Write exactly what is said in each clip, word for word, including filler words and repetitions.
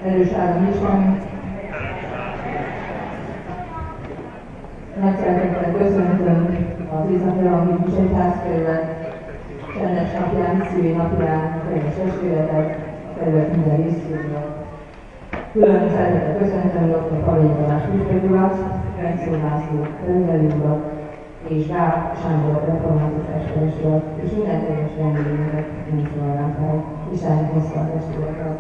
erős áram Isten. Nagy szeretettel köszöntöm az Észak-Evangélikus Egyházkerület csendes napján, szívi napján, kedves testvéretet, kedves minden résztvevőt. Külön szeretettel köszöntöm dr. Palényi Balázs püspök urat, Ferenc László felügyelő urat, és Gál Sándor református esperes urat, és minden teljes vendégünket nem sorolnám fel. Viselni hozzá a testvéreket.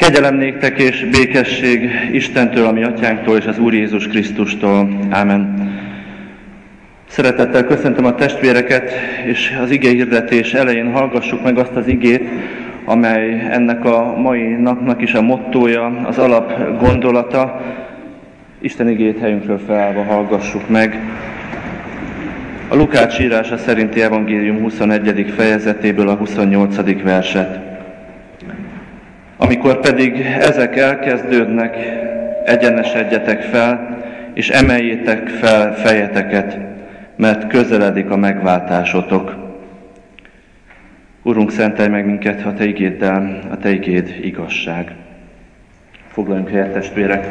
Kegyelem néktek és békesség Istentől, a mi atyánktól és az Úr Jézus Krisztustól. Ámen. Szeretettel köszöntöm a testvéreket, és az ige hirdetés elején hallgassuk meg azt az igét, amely ennek a mai napnak is a mottója, az alap gondolata. Isten igét helyünkről felállva hallgassuk meg. A Lukács írása szerinti evangélium huszonegyedik fejezetéből a huszonnyolcadik verset. Amikor pedig ezek elkezdődnek, egyenesedjetek fel, és emeljétek fel fejeteket, mert közeledik a megváltásotok. Urunk, szentelj meg minket a Te igéddel, a Te igéd igazság. Foglaljunk helyet, testvérek!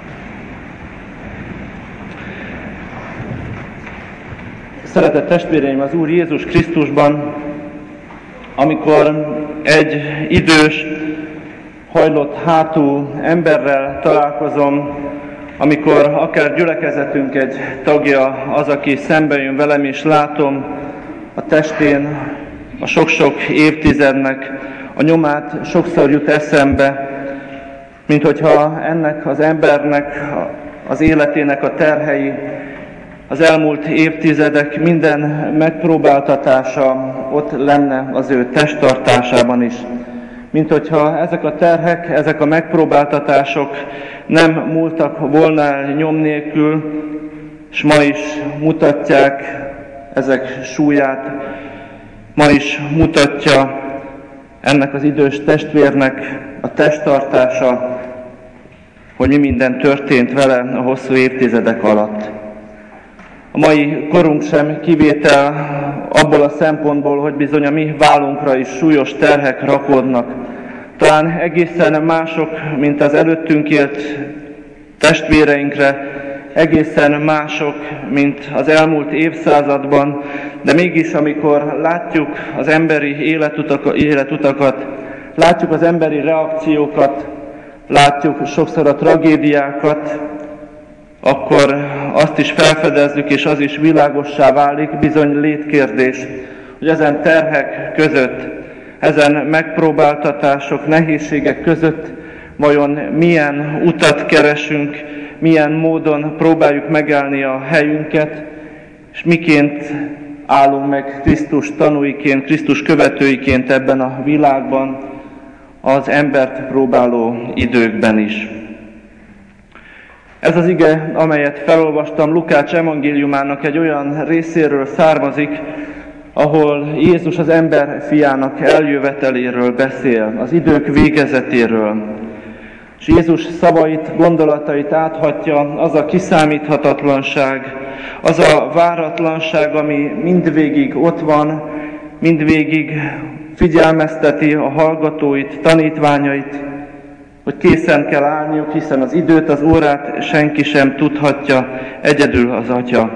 Szeretett testvéreim, az Úr Jézus Krisztusban, amikor egy idős, hajlott hátú emberrel találkozom, amikor akár gyülekezetünk egy tagja az, aki szembe jön velem, és látom a testén a sok-sok évtizednek a nyomát, sokszor jut eszembe, mint hogyha ennek az embernek az életének a terhei, az elmúlt évtizedek minden megpróbáltatása ott lenne az ő testtartásában is. Mint hogyha ezek a terhek, ezek a megpróbáltatások nem múltak volna el nyom nélkül, és ma is mutatják ezek súlyát, ma is mutatja ennek az idős testvérnek a testtartása, hogy mi minden történt vele a hosszú évtizedek alatt. A mai korunk sem kivétel abból a szempontból, hogy bizony a mi vállunkra is súlyos terhek rakódnak. Talán egészen mások, mint az előttünk élt testvéreinkre, egészen mások, mint az elmúlt évszázadban, de mégis amikor látjuk az emberi életutak, életutakat, látjuk az emberi reakciókat, látjuk sokszor a tragédiákat, akkor azt is felfedezzük, és az is világossá válik, bizony létkérdés, hogy ezen terhek között, ezen megpróbáltatások, nehézségek között vajon milyen utat keresünk, milyen módon próbáljuk megállni a helyünket, és miként állunk meg Krisztus tanúiként, Krisztus követőiként ebben a világban, az embert próbáló időkben is. Ez az ige, amelyet felolvastam, Lukács evangéliumának egy olyan részéről származik, ahol Jézus az ember fiának eljöveteléről beszél, az idők végezetéről. És Jézus szavait, gondolatait áthatja az a kiszámíthatatlanság, az a váratlanság, ami mindvégig ott van, mindvégig figyelmezteti a hallgatóit, tanítványait, hogy készen kell állniuk, hiszen az időt, az órát senki sem tudhatja, egyedül az Atya.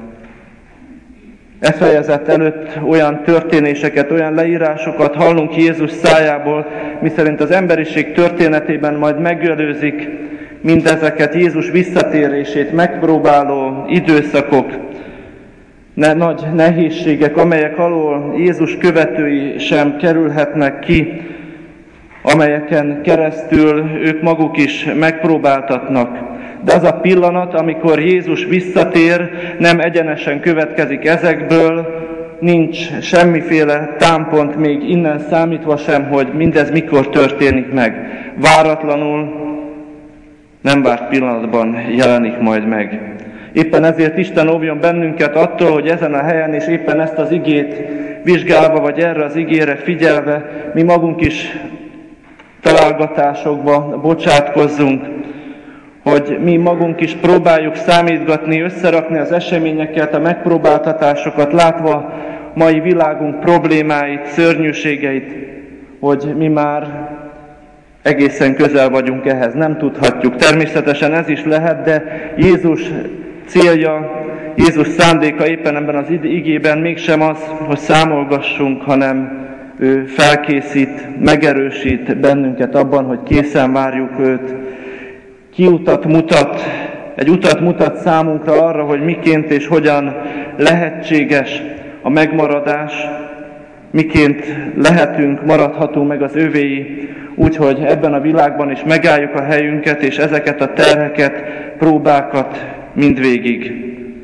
E fejezet előtt olyan történéseket, olyan leírásokat hallunk Jézus szájából, miszerint az emberiség történetében majd megelőzik mindezeket, Jézus visszatérését megpróbáló időszakok, ne, nagy nehézségek, amelyek alól Jézus követői sem kerülhetnek ki, amelyeken keresztül ők maguk is megpróbáltatnak. De az a pillanat, amikor Jézus visszatér, nem egyenesen következik ezekből, nincs semmiféle támpont még innen számítva sem, hogy mindez mikor történik meg. Váratlanul, nem várt pillanatban jelenik majd meg. Éppen ezért Isten óvjon bennünket attól, hogy ezen a helyen és éppen ezt az igét vizsgálva, vagy erre az igére figyelve, mi magunk is találgatásokba bocsátkozzunk, hogy mi magunk is próbáljuk számítgatni, összerakni az eseményeket, a megpróbáltatásokat, látva mai világunk problémáit, szörnyűségeit, hogy mi már egészen közel vagyunk ehhez, nem tudhatjuk. Természetesen ez is lehet, de Jézus célja, Jézus szándéka éppen ebben az igében mégsem az, hogy számolgassunk, hanem ő felkészít, megerősít bennünket abban, hogy készen várjuk őt. Kiutat mutat, egy utat mutat számunkra arra, hogy miként és hogyan lehetséges a megmaradás, miként lehetünk, maradhatunk meg az övéi, úgyhogy ebben a világban is megálljuk a helyünket, és ezeket a terheket, próbákat mindvégig,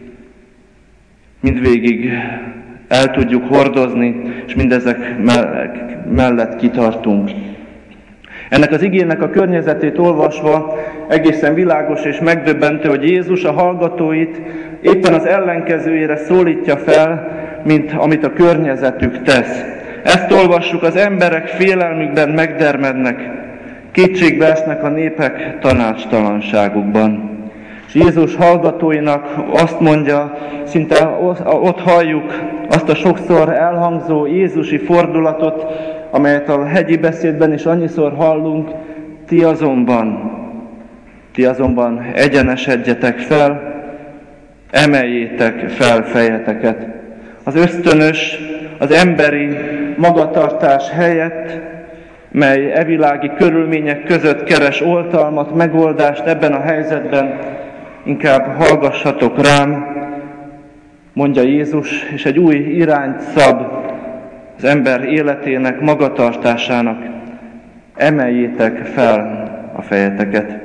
mindvégig el tudjuk hordozni, és mindezek mellett kitartunk. Ennek az igének a környezetét olvasva egészen világos és megdöbbentő, hogy Jézus a hallgatóit éppen az ellenkezőjére szólítja fel, mint amit a környezetük tesz. Ezt olvassuk, az emberek félelmükben megdermednek, kétségbe esnek a népek tanácstalanságukban. És Jézus hallgatóinak azt mondja, szinte ott halljuk azt a sokszor elhangzó jézusi fordulatot, amelyet a hegyi beszédben is annyiszor hallunk, ti azonban, ti azonban egyenesedjetek fel, emeljétek fel fejeteket. Az ösztönös, az emberi magatartás helyett, mely evilági körülmények között keres oltalmat, megoldást ebben a helyzetben, inkább hallgassatok rám, mondja Jézus, és egy új irányt szab az ember életének, magatartásának. Emeljétek fel a fejeteket.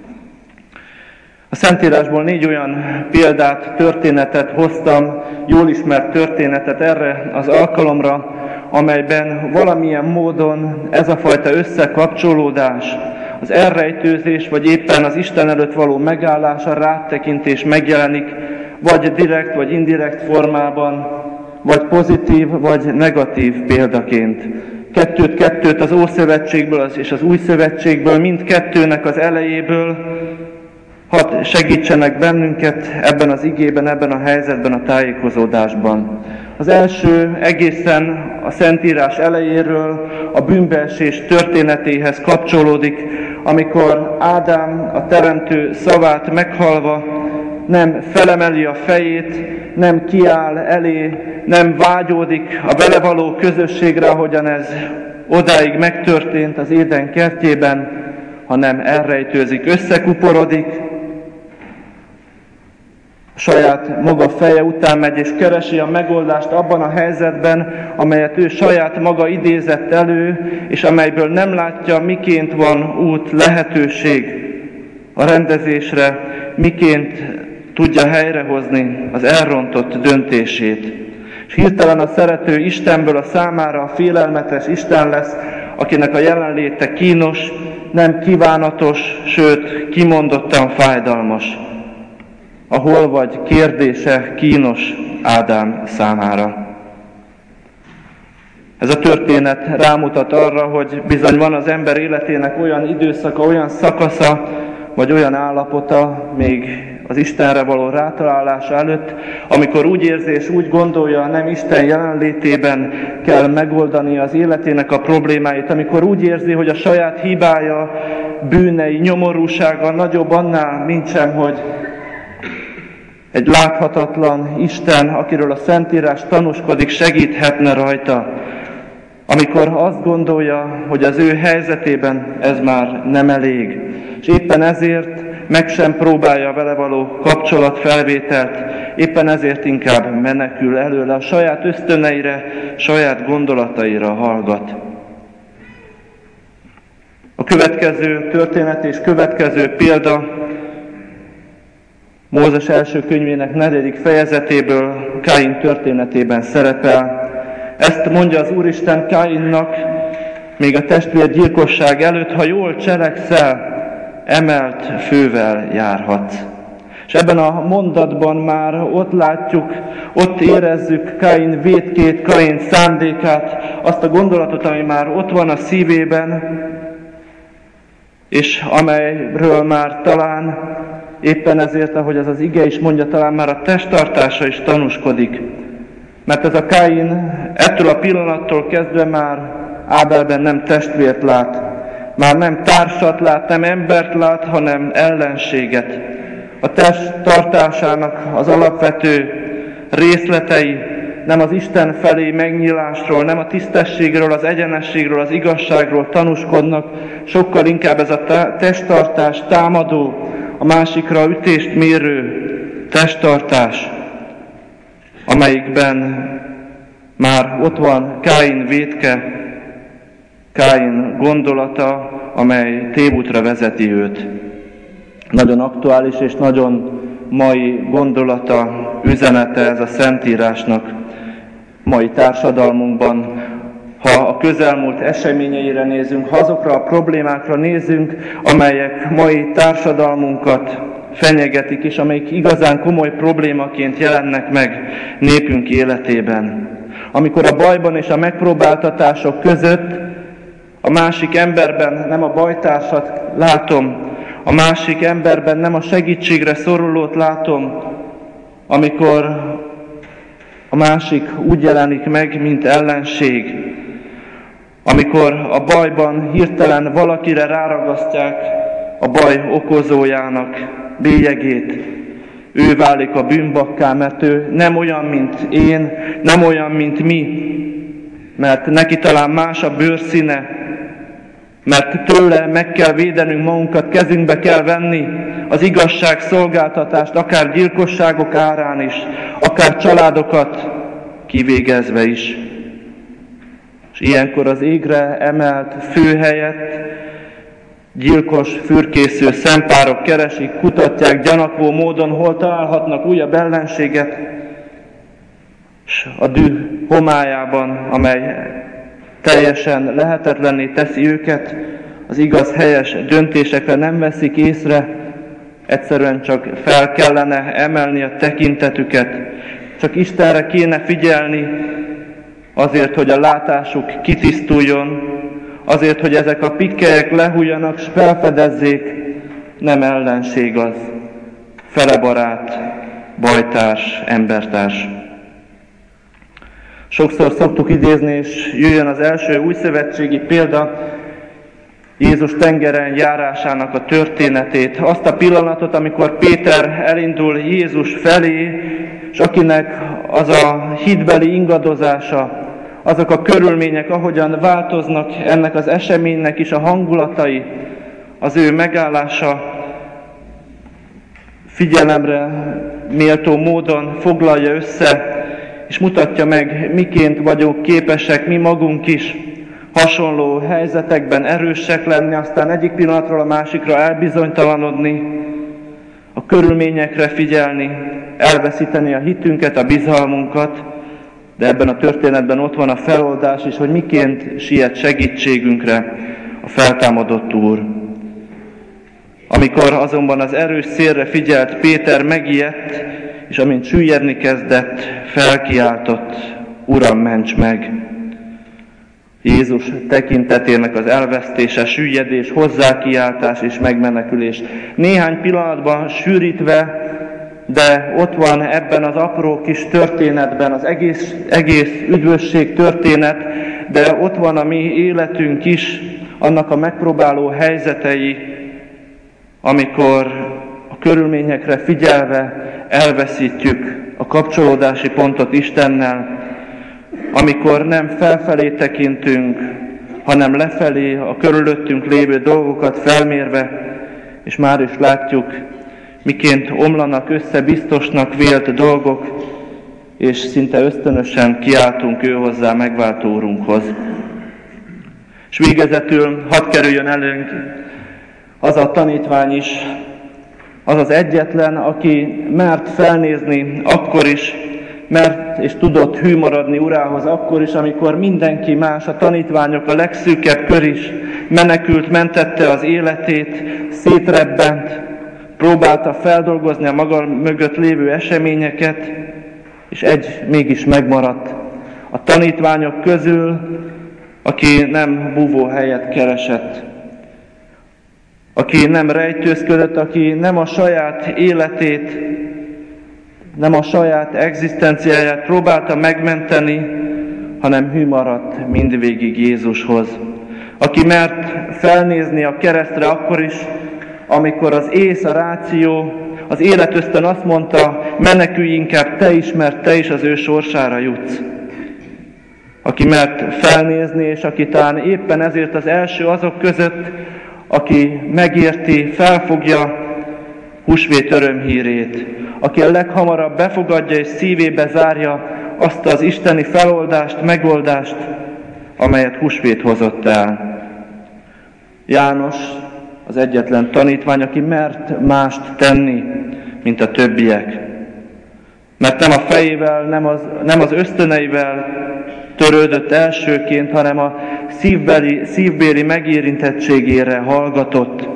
A Szentírásból négy olyan példát, történetet hoztam, jól ismert történetet erre az alkalomra, amelyben valamilyen módon ez a fajta összekapcsolódás, az elrejtőzés, vagy éppen az Isten előtt való megállás, a rátekintés megjelenik, vagy direkt, vagy indirekt formában, vagy pozitív, vagy negatív példaként. Kettőt-kettőt az Ószövetségből és az Új Szövetségből, mindkettőnek az elejéből, hadd segítsenek bennünket ebben az igében, ebben a helyzetben, a tájékozódásban. Az első egészen a Szentírás elejéről a bűnbeesés történetéhez kapcsolódik, amikor Ádám a teremtő szavát meghalva nem felemeli a fejét, nem kiáll elé, nem vágyódik a vele való közösségre, ahogyan ez odáig megtörtént az Éden kertjében, hanem elrejtőzik, összekuporodik, saját maga feje után megy, és keresi a megoldást abban a helyzetben, amelyet ő saját maga idézett elő, és amelyből nem látja, miként van út, lehetőség a rendezésre, miként tudja helyrehozni az elrontott döntését. És hirtelen a szerető Istenből a számára a félelmetes Isten lesz, akinek a jelenléte kínos, nem kívánatos, sőt, kimondottan fájdalmas. A hol vagy kérdése kínos Ádám számára. Ez a történet rámutat arra, hogy bizony van az ember életének olyan időszaka, olyan szakasza, vagy olyan állapota, még az Istenre való rátalálása előtt, amikor úgy érzi és úgy gondolja, nem Isten jelenlétében kell megoldani az életének a problémáit, amikor úgy érzi, hogy a saját hibája, bűnei, nyomorúsága nagyobb annál, mintsem, hogy egy láthatatlan Isten, akiről a Szentírás tanúskodik, segíthetne rajta. Amikor azt gondolja, hogy az ő helyzetében ez már nem elég. És éppen ezért meg sem próbálja vele való kapcsolatfelvételt, éppen ezért inkább menekül előle, a saját ösztöneire, saját gondolataira hallgat. A következő történet és következő példa Mózes első könyvének negyedik fejezetéből, Káin történetében szerepel. Ezt mondja az Úristen Káinnak, még a testvérgyilkosság előtt, ha jól cselekszel, emelt fővel járhatsz. És ebben a mondatban már ott látjuk, ott érezzük Káin vétkét, Káin szándékát, azt a gondolatot, ami már ott van a szívében, és amelyről már talán éppen ezért, ahogy ez az ige is mondja, talán már a testtartása is tanúskodik. Mert ez a Káin ettől a pillanattól kezdve már Ábelben nem testvért lát, már nem társat lát, nem embert lát, hanem ellenséget. A test tartásának az alapvető részletei nem az Isten felé megnyílásról, nem a tisztességről, az egyenességről, az igazságról tanúskodnak, sokkal inkább ez a testtartás támadó, a másikra ütést mérő testtartás, amelyikben már ott van Káin vétke, Káin gondolata, amely tévútra vezeti őt. Nagyon aktuális és nagyon mai gondolata, üzenete ez a Szentírásnak mai társadalmunkban. Ha a közelmúlt eseményeire nézünk, ha azokra a problémákra nézünk, amelyek mai társadalmunkat fenyegetik, és amelyek igazán komoly problémaként jelennek meg népünk életében. Amikor a bajban és a megpróbáltatások között a másik emberben nem a bajtársat látom, a másik emberben nem a segítségre szorulót látom, amikor a másik úgy jelenik meg, mint ellenség, amikor a bajban hirtelen valakire ráragasztják a baj okozójának bélyegét, ő válik a bűnbakká, mert ő nem olyan, mint én, nem olyan, mint mi, mert neki talán más a bőrszíne, mert tőle meg kell védenünk magunkat, kezünkbe kell venni az igazság szolgáltatást, akár gyilkosságok árán is, akár családokat kivégezve is. És ilyenkor az égre emelt fő helyett gyilkos, fürkésző szempárok keresik, kutatják gyanakvó módon, hol találhatnak újabb ellenséget, és a düh homályában, amely teljesen lehetetlenné teszi őket, az igaz, helyes döntésekre nem veszik észre, egyszerűen csak fel kellene emelni a tekintetüket, csak Istenre kéne figyelni, azért, hogy a látásuk kitisztuljon, azért, hogy ezek a pikkelyek lehújjanak, s felfedezzék, nem ellenség az, felebarát, bajtárs, embertárs. Sokszor szoktuk idézni, és jöjjön az első újszövetségi példa, Jézus tengeren járásának a történetét, azt a pillanatot, amikor Péter elindul Jézus felé, és akinek az a hitbeli ingadozása, azok a körülmények, ahogyan változnak ennek az eseménynek is a hangulatai, az ő megállása figyelemre méltó módon foglalja össze, és mutatja meg, miként vagyunk képesek mi magunk is hasonló helyzetekben erősek lenni, aztán egyik pillanatról a másikra elbizonytalanodni, a körülményekre figyelni, elveszíteni a hitünket, a bizalmunkat, de ebben a történetben ott van a feloldás is, hogy miként siet segítségünkre a feltámadott Úr. Amikor azonban az erős szélre figyelt Péter megijedt, és amint süllyedni kezdett, felkiáltott, Uram, ments meg! Jézus tekintetének az elvesztése, süllyedés, hozzákiáltás és megmenekülés. Néhány pillanatban sűrítve, de ott van ebben az apró kis történetben az egész, egész üdvösség történet, de ott van a mi életünk is, annak a megpróbáló helyzetei, amikor a körülményekre figyelve elveszítjük a kapcsolódási pontot Istennel, amikor nem felfelé tekintünk, hanem lefelé a körülöttünk lévő dolgokat felmérve, és már is látjuk, miként omlanak össze biztosnak vélt dolgok, és szinte ösztönösen kiáltunk ő hozzá, megváltó Úrunkhoz. És végezetül hadd kerüljön előnk az a tanítvány is, az az egyetlen, aki mert felnézni akkor is, mert és tudott hű maradni Urához akkor is, amikor mindenki más, a tanítványok, a legszűkebb kör is menekült, mentette az életét, szétrebbent, próbálta feldolgozni a maga mögött lévő eseményeket, és egy mégis megmaradt. A tanítványok közül, aki nem búvóhelyet keresett, aki nem rejtőzködött, aki nem a saját életét, nem a saját egzisztenciáját próbálta megmenteni, hanem hű maradt mindvégig Jézushoz. Aki mert felnézni a keresztre akkor is, amikor az ész, a ráció, az életösztön azt mondta, menekülj inkább te is, mert te is az ő sorsára jutsz. Aki mert felnézni, és aki talán éppen ezért az első azok között, aki megérti, felfogja húsvét örömhírét, aki a leghamarabb befogadja és szívébe zárja azt az isteni feloldást, megoldást, amelyet húsvét hozott el. János az egyetlen tanítvány, aki mert mást tenni, mint a többiek. Mert nem a fejével, nem az, nem az ösztöneivel törődött elsőként, hanem a szívbeli, szívbéli megérintettségére hallgatott.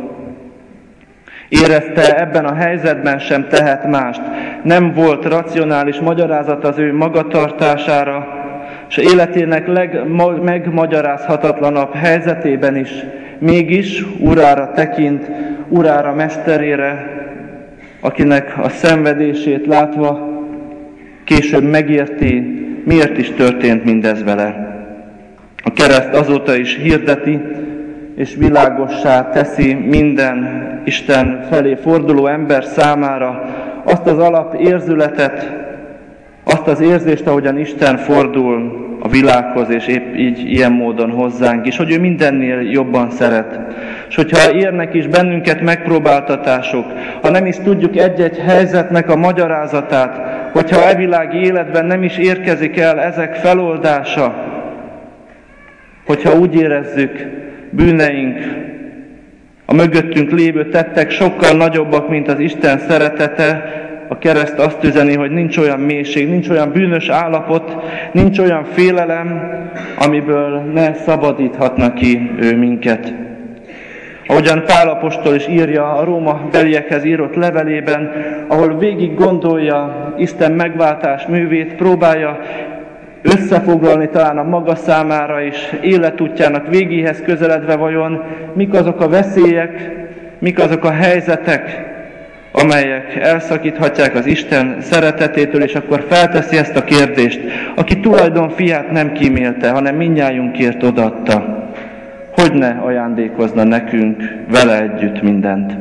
Érezte, ebben a helyzetben sem tehet mást. Nem volt racionális magyarázat az ő magatartására, és életének legmegmagyarázhatatlanabb helyzetében is mégis urára tekint, urára, mesterére, akinek a szenvedését látva később megérti, miért is történt mindez vele. A kereszt azóta is hirdeti, és világossá teszi minden Isten felé forduló ember számára azt az alapérzületet, azt az érzést, ahogyan Isten fordul a világhoz, és épp így ilyen módon hozzánk is, hogy ő mindennél jobban szeret. És hogyha érnek is bennünket megpróbáltatások, ha nem is tudjuk egy-egy helyzetnek a magyarázatát, hogyha e világi életben nem is érkezik el ezek feloldása, hogyha úgy érezzük, bűneink, a mögöttünk lévő tettek sokkal nagyobbak, mint az Isten szeretete, a kereszt azt üzeni, hogy nincs olyan mélység, nincs olyan bűnös állapot, nincs olyan félelem, amiből ne szabadíthatna ki ő minket. Ahogyan Pál apostol is írja a Róma beliekhez írott levelében, ahol végig gondolja Isten megváltás művét, próbálja összefoglalni talán a maga számára is, életútjának végéhez közeledve vajon, mik azok a veszélyek, mik azok a helyzetek, amelyek elszakíthatják az Isten szeretetétől, és akkor felteszi ezt a kérdést, aki tulajdon fiát nem kímélte, hanem mindnyájunkért odaadta. Hogy ne ajándékozna nekünk vele együtt mindent?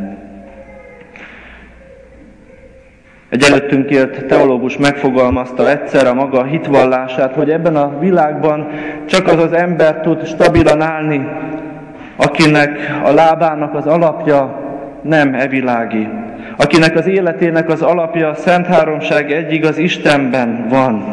Egy előttünk élt teológus megfogalmazta egyszer a maga hitvallását, hogy ebben a világban csak az az ember tud stabilan állni, akinek a lábának az alapja nem evilági, akinek az életének az alapja a Szent Háromság egyig az Istenben van.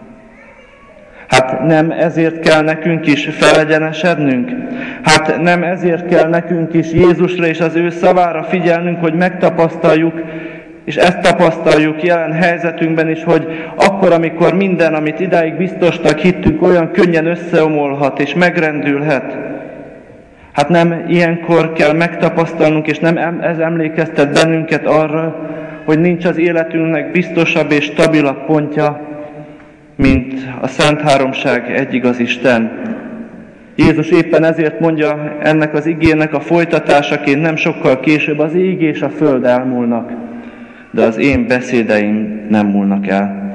Hát nem ezért kell nekünk is felegyenesednünk? Hát nem ezért kell nekünk is Jézusra és az ő szavára figyelnünk, hogy megtapasztaljuk, és ezt tapasztaljuk jelen helyzetünkben is, hogy akkor, amikor minden, amit idáig biztosnak hittünk, olyan könnyen összeomolhat és megrendülhet. Hát nem ilyenkor kell megtapasztalnunk, és nem ez emlékeztet bennünket arra, hogy nincs az életünknek biztosabb és stabilabb pontja, mint a Szent Háromság egyigaz Isten. Jézus éppen ezért mondja ennek az igének a folytatásaként nem sokkal később, az ég és a föld elmúlnak, de az én beszédeim nem múlnak el.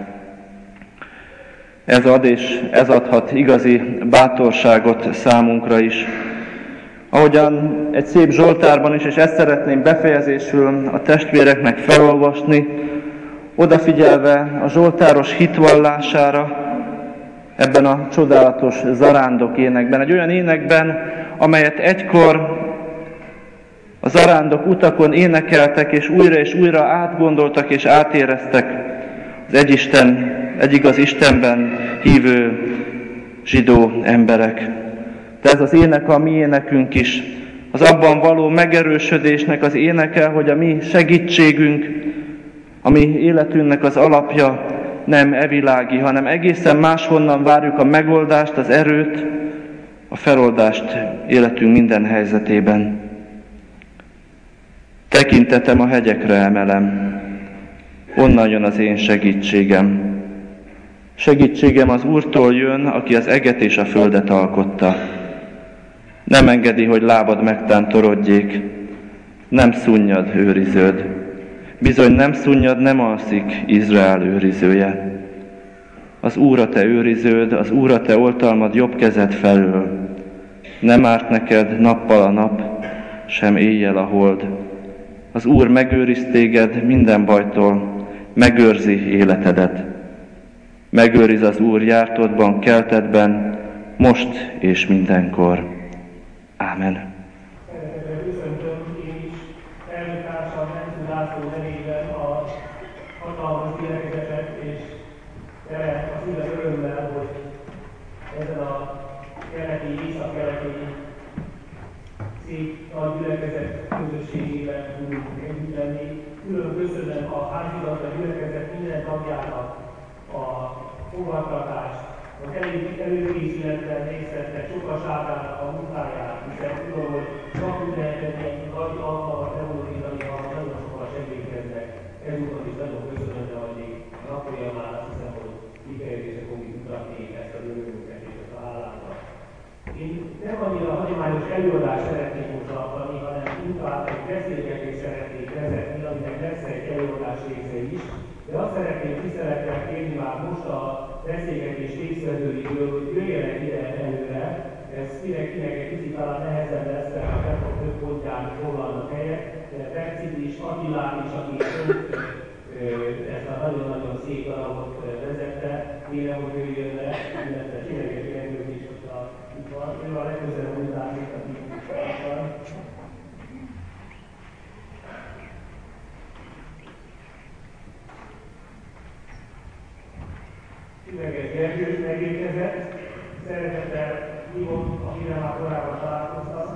Ez ad és ez adhat igazi bátorságot számunkra is. Ahogyan egy szép Zsoltárban is, és ezt szeretném befejezésül a testvéreknek felolvasni, odafigyelve a zsoltáros hitvallására, ebben a csodálatos zarándok énekben, egy olyan énekben, amelyet egykor a zarándok utakon énekeltek, és újra és újra átgondoltak és átéreztek az egy Isten, egy igaz Istenben hívő zsidó emberek. De ez az ének a mi énekünk is, az abban való megerősödésnek az éneke, hogy a mi segítségünk, a mi életünknek az alapja nem evilági, hanem egészen máshonnan várjuk a megoldást, az erőt, a feloldást életünk minden helyzetében. Tekintetem a hegyekre emelem, onnan jön az én segítségem. Segítségem az Úrtól jön, aki az eget és a földet alkotta. Nem engedi, hogy lábad megtántorodjék, nem szunnyad őriződ. Bizony nem szunnyad, nem alszik Izrael őrizője. Az Úr a te őriződ, az Úr a te oltalmad jobb kezed felől. Nem árt neked nappal a nap, sem éjjel a hold. Az Úr megőriz téged minden bajtól, megőrzi életedet. Megőriz az Úr jártodban, keltedben, most és mindenkor. Ámen. Köszöntöm én is elnöktársam Nemző László nevében a hatalmas gyülekezetet, és tere a szíve örömmel, hogy ezen a keleti, észak-keleti szép nagy gyülekezet közösségében tudunk együtt lenni. Külön köszönöm a házidat, a gyülekezet minden tagjának a fogadtatást, az előkészületben részlettek sokaságának a munkáját, hiszen tudom, hogy csak ünnepet egy nagy alkalmat elmondítani, ha nagyon sokan segítkeznek. Ezúttal is nagyon köszönöm, de hogy még a napfolyamán azt hiszem, hogy kifejezésre fogjuk mutatni ezt a örömünket és ezt a hálánkat. Én nem annyira a hagyományos előadást szeretnék most tartani, hanem inkább egy beszélgetést szeretnék vezetni, aminek lesz egy előadás része is, de azt szeretném tisztelettel kérni már most a beszélgetés résztvevőiből, hogy jöjjenek ide előre. Ez kinek-kinek egy kicsit talán nehezebb lesz, mert nem fog több pontján foglalnak helyet, de Percit is, Attilát is, aki ezt a nagyon-nagyon szép darabot vezette, kérem, hogy jöjjön le, illetve Csilegesi Endőt is, hogyha itt van. Ő a legközelebb utánít, aki itt van. Üveges Gergő megérkezett, szeretettel hívom, amire már korábban találkoztam.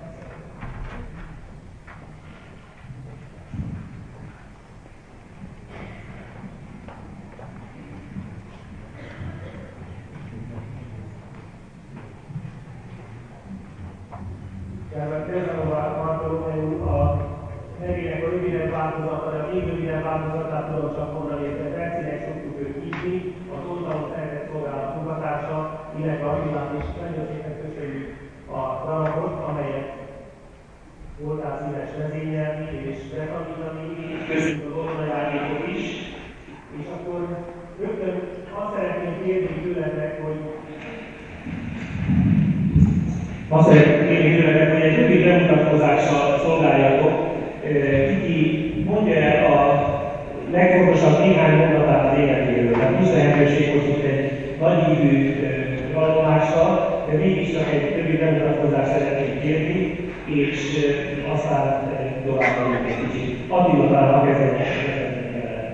Casanova Bartolomeu a nevének a rövidebb változata, de a még rövidebb változatát tudom csak mondani, hogy Percinek szoktuk őt hívni, a Tózalom Szeretett Szolgálat munkatársa, illetve Attilát is nagyon szépen köszönjük a darabot, amelyet voltál szíves vezényelni és betanítani, és köszönjük az orvonajátékot is. És akkor rögtön azt szeretném kérni tőletek, hogy Azt szeretném kérni tőletek, hogy egy rövid bemutatkozással szolgáljatok, ki mondja el a legfontosabb néhány mondatát az életéről. Tehát nincs lehetőség, hogy itt egy nagy hívű vallomással, de mégis csak egy rövid bemutatkozást szeretnék kérni, és aztán tovább vagyunk egy kicsit. Attila talán a kezdemények kezdemények.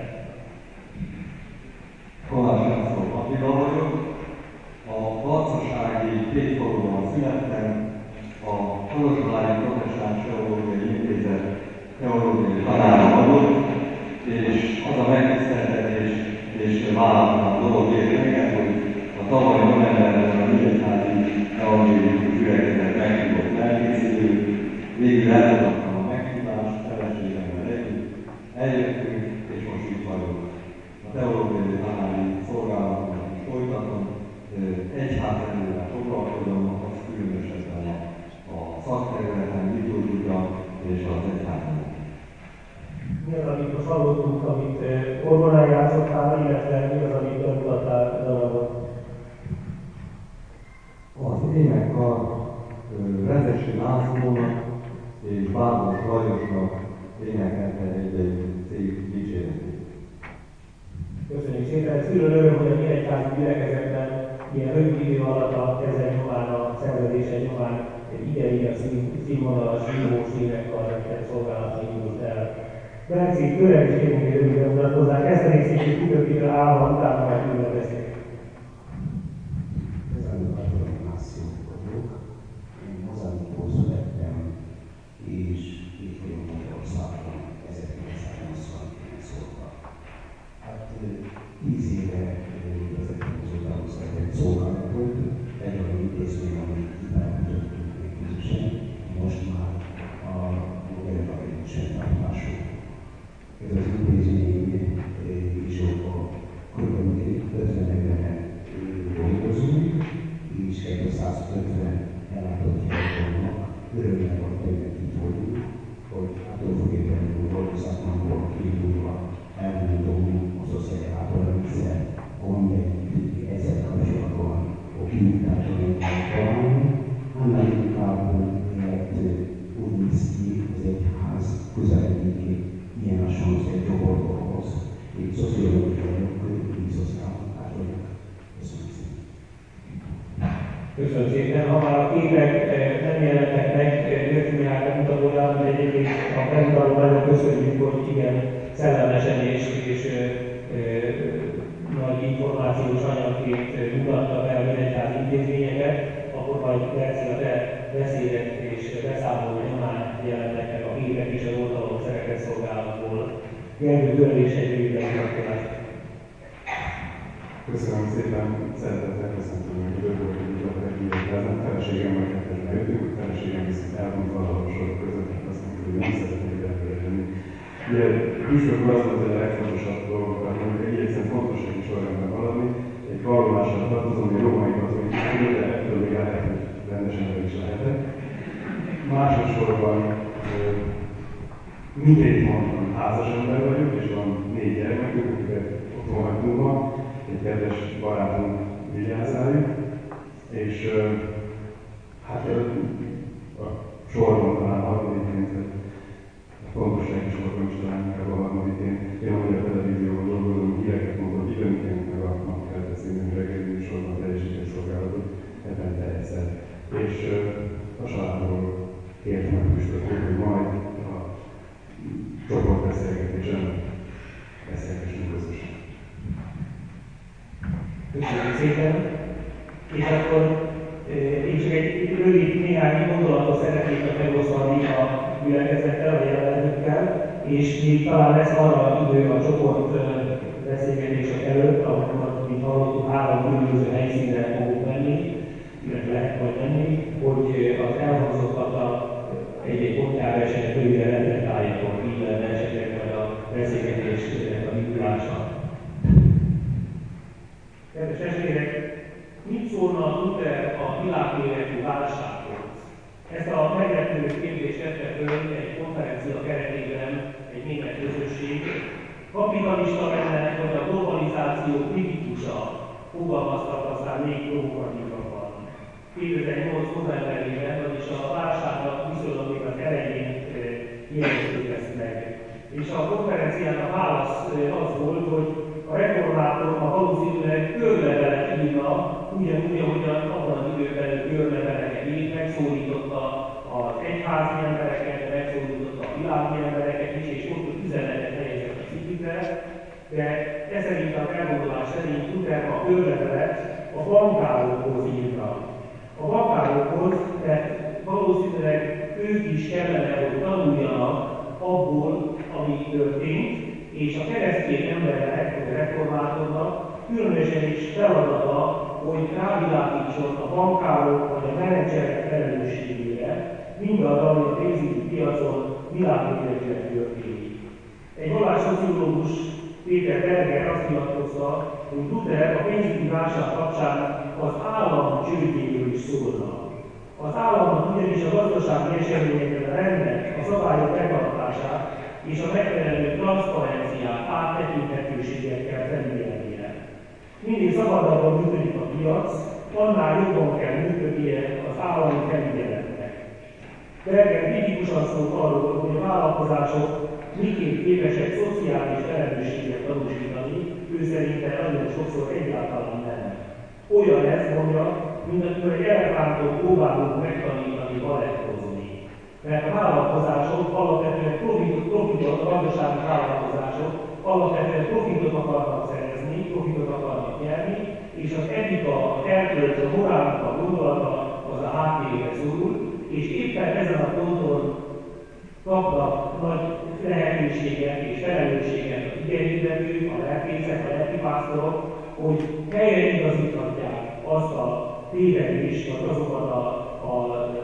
Kovács László Attila vagyok. A Varcasági Tétfaluban születtem, a Kolozsvári Protestáns Teológiai Intézet teológiai tanára vagyok, és az a megtiszteltetés és vállalatlan dolog ér engem, hogy a tavaly novemberben a Nyíregyházi Evangélikus Gyülekezet meghívott lelkészítő, végül elfogadtam a meghívást, feleségemmel együtt, eljöttünk, és most itt vagyok. A teológiai tanári szolgálatot is folytatom, egyházrendővel foglalkozom, az különösebben a, a szakterületen, liturgia és az egyházrendben. Mi az, amit most hallottunk, amit orgonán játszottál, illetve mi az, amit bemutattál darabot? Az énekkar Rezesi Lászlónak és Bábos Lajosnak énekelte egy-egy szép dicséretét. Köszönjük szépen! Ez külön öröm, hogy a Nyíregyházi gyülekezetben ilyen rövid idő alatt a kezel nyomán, a szervezése nyomán egy ideig a színvonalas, hívós énekkarral szolgálatni indult el. Perci, tőlem is kérünk egy rövid bemutatkozást, ezt a részét is kitöltjük állva, utána majd külön beszélünk. Köszönöm, hogy Mászló vagyok. Én Mozambikból születtem, és itt vagyok Magyarországon ezerkilencszáznyolcvankilenc óta. Hát tíz éve vezettem az Oldalhoz Szeretett Szolgálatot, egy olyan intézmény, amit kitállítottunk még közösen, most már a evangélikus fenntartású. Ez az intézmény is a körülbelül ötvenekben dolgozunk, és kétszázötven ellátott hívónak örömmel van tényleg itt vagyunk, hogy attól függetlenül Magyarországból kiindulva elmondom az osztályától rendszer, amely ezzel kapcsolatban a kimutatásban találni, annál inkább, mert úgy néz ki az egyház közelíti milyen a sansz egy csoportokhoz, így szociológiai vagyok, így szociálmunkát vagyok. Köszönöm szépen. Köszönöm szépen. Ha már a képek nem jelentek meg, jöttünk át a mutatójában, de egyébként a bemutató nagyon köszönjük, hogy igen, szellemesen és, és ö, ö, nagy információs anyagként mutatta be a Nyíregyházi intézményeket, akkor majd Berci a te beszédek és beszámoló nyomán jelentek meg a képek és az oldalon szerepet szolgálatból. Gergő törlés egy röviden gratulát. Köszönöm szépen, szeretettel köszöntöm, hogy örülök, hogy itt lettek kivételezem. Feleségemmel kettesben jöttünk, a feleségem viszont elmúlt valahol a sorok között, mert azt mondjuk, hogy nem szeretnék elfelejteni. Ugye Püspök az volt, hogy a legfontosabb dolgokat, hogy igyekszem fontosak is sorrendben haladni. Egy vallomással tartozom, hogy római katolikus, de ettől még lehet, hogy rendesen el is lehetek. Másodszorban mindegyik mondtam, házas ember vagyok, és van négy gyermekünk, akiket otthon hagytunk van, egy kedves barátunk vigyázájuk, és hát a sorban talán harmadikként, a fontossági sorban is talán inkább a harmadikén, én ahogy a televízióban dolgozom, híreket mondom időnként, meg a napkelte című reggeli műsorban teljesítőszolgálatot hetente egyszer. És a családról kért meg Püspökök, hogy majd a csoportbeszélgetésen beszélgessünk közösen. Köszönjük szépen! És akkor én csak egy rövid néhány gondolatot szeretnék megosztani a gyülekezettel, a jelenlőkkel, és még talán lesz arra idő a csoport beszélgetések előtt, amikor, mint hallottuk, három különböző helyszínre fogunk menni, illetve lehet majd menni, hogy az elhangzottak egy-egy pontjára esetleg röviden reflektáljatok, így lenne esetleg majd a beszélgetésnek a indulása. Kedves testvérek, mit szólna Luther a világméretű válsághoz? Ezt a meglepő kérdést tette föl egy konferencia keretében egy német közösség. Kapitalista lenne, hogy a globalizáció kritikusa, fogalmaztak aztán még provokatívabban. kétezer-nyolc novemberében, vagyis a válságnak viszonylag még az elején jelentők ezt meg. És a konferencián a válasz az volt, hogy a reformátor ma valószínűleg körlevelet írna, ugyanúgy, ahogyan abban az időben körleveleket írt, megszólította az egyházi embereket, megszólította a világi embereket is, és ott üzenetet helyezett a szívükre, de ez szerint a elgondolás szerint Luther a körlevelet a bankárokhoz írta. A bankárokhoz, mert valószínűleg ők is kellene, hogy tanuljanak abból, ami történt, és a keresztény emberek, vagy a reformátornak különösen is feladata, hogy rávilágítson a bankárok vagy a menedzserek felelősségére, mindaz, ami a pénzügyi piacon világméretűen történik. Egy vallásszociológus, Péter Berger azt nyilatkozta, hogy Luther a pénzügyi válság kapcsán az állam csődjéről is szólna. Az államnak ugyanis a gazdasági eseményekben a rendnek, a szabályok betartását és a megfelelő transzparenciát, áttekinthetőséget kell felügyelnie. Minél szabadabban működik a piac, annál jobban kell működnie az állami felügyeletnek. Berger kritikusan szólt arról, hogy a vállalkozások miként képesek szociális felelősséget tanúsítani, ő szerinte nagyon sokszor egyáltalán nem. Olyan ez, mondja, mint amikor egy elefántot próbálunk megtanítani balettozni. Mert a vállalkozások alapvetően profitot, profitot, a gazdasági vállalkozások alapvetően profitot akarnak szerezni, profitot akarnak nyerni, és az etika, az erkölcs, a morálnak a gondolata az a háttérbe szorul, és éppen ezen a ponton kapnak nagy lehetőséget és felelősséget az igényhirdetők, a lelkészek, a lelkipásztorok, hogy helyreigazíthatják azt a tévedést, vagy azokat a, a